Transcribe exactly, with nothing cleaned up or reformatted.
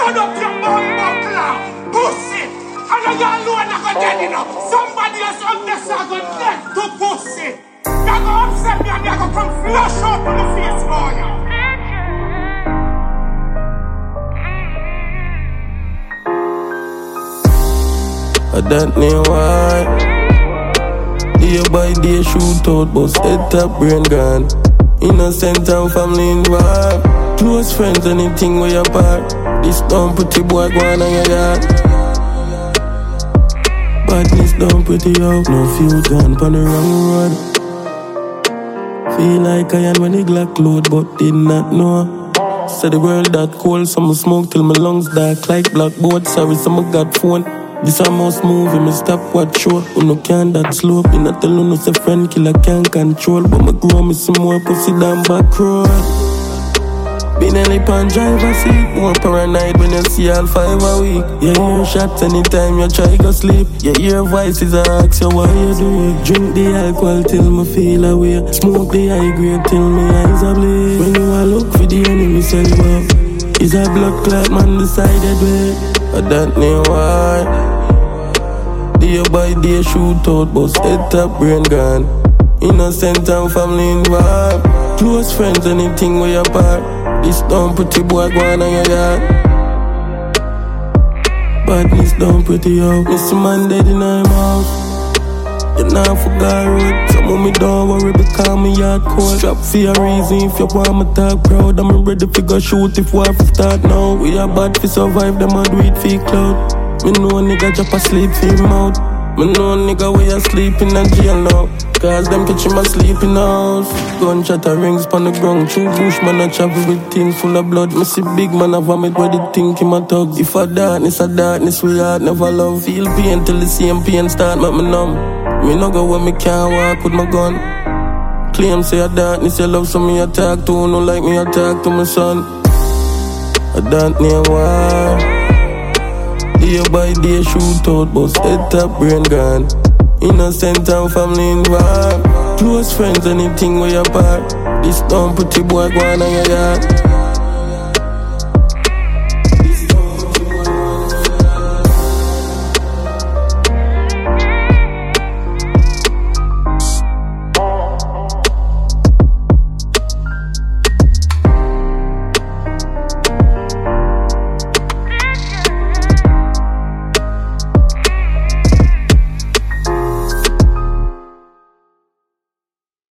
Shut up your mouth, buckler. Pussy. I know you're alone, I'm gonna get it up. Somebody else up there, so I'm gonna get to pussy. You're gonna upset me and you're gonna come flush out on the face for you. I don't know why. Day by day shoot out, bust head top brain gone. Innocent and family involved. Close friends, anything we apart. This dumb pretty boy go on your yard. Badness dumb pretty out. No fuse gone on the wrong road. Feel like I am when the Glock load, but did not know. Say the world that cold, some smoke till my lungs dark like blackboard. Sorry, some got phone. This a most movie, me stop watch show. Who no can that slow. Me not tell you no say friend killer can't control. But me grow me some more pussy down back road. Been a lip and driver seat. More paranoid when you see all five a week. You hear shots anytime you try go sleep. You hear voices that ask you why you do it. Drink the alcohol till me feel away. Smoke the high grade till me eyes are bleed. When you a look for the enemy sell you up. Is a blood clot man decided way. I don't know why. Day by day shoot out, bust head top brain gone. Innocent and family involved. Close friends, anything we apart. This dumb pretty boy go on your yard. Badness dumb pretty out. Miss man dead in my house. You now forgot road. Some of me don't worry because me yard cold. Strap for a reason if you want me talk proud. I'm ready to go shoot if war for start now. We are bad for survive, them a do it for cloud. Me know a nigga drop asleep for him out. Me know a nigga we asleep in a jail now. Cause them catch him asleep in the house. Gunshot a rings pon the ground. True bush man a travel with things full of blood. Me see big man a vomit where they think him a tug. If a darkness a darkness we heart never love. Feel pain till the same pain start make me numb. Me no go when me can't walk with my gun. Claim say a darkness you love so me attack to. No like me attack to my son. I don't know why. Day by day shoot out, bust head top brain gone. Innocent and family involved. Close friends, anything we apart. This dumb pretty boy go on your yard.